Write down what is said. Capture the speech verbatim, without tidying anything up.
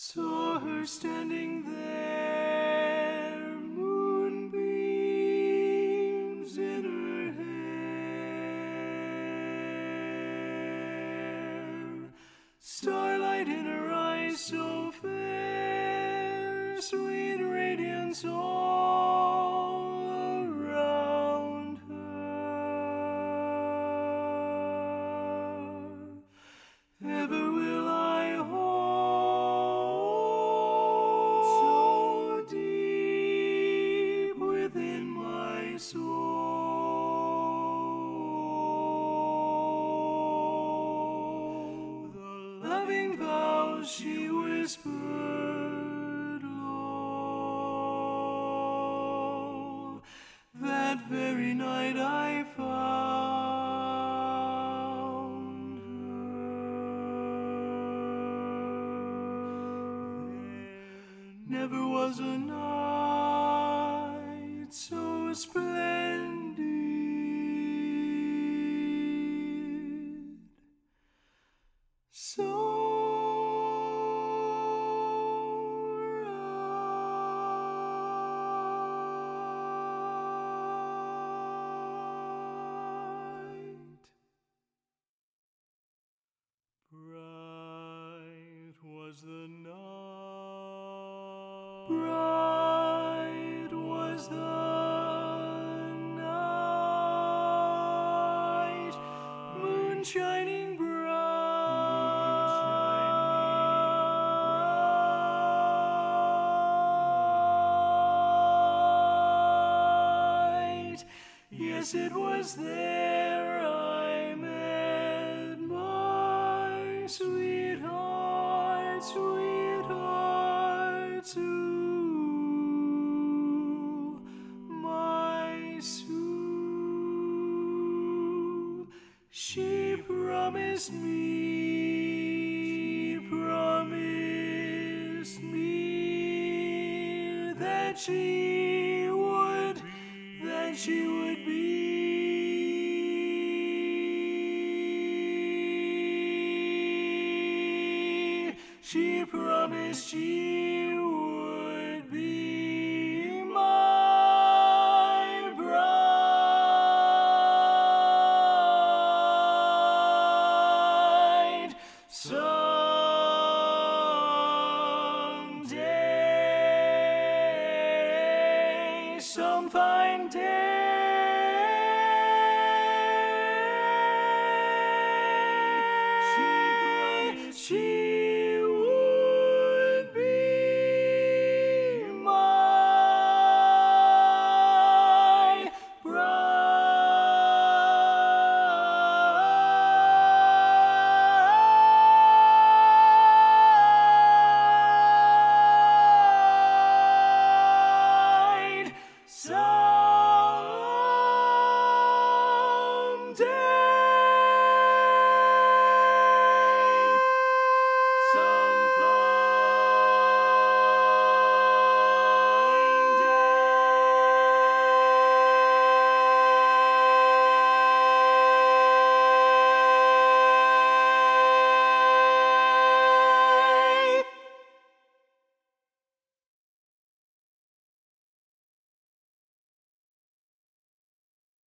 Saw her standing there, moonbeams in her hair, starlight in her eyes so fair, sweet radiance all around her. Ever will I hold so deep within my soul the loving vows she whispered low. That very night I found her. Never was a night so splendid, so bright was the night, bright was the night, moon shining bright. Yes, it was there I met my sweetheart, sweetheart, Sue, my Sue. She promised me, promised me that she would, that she would be. She promised she would be my bride someday, some fine day.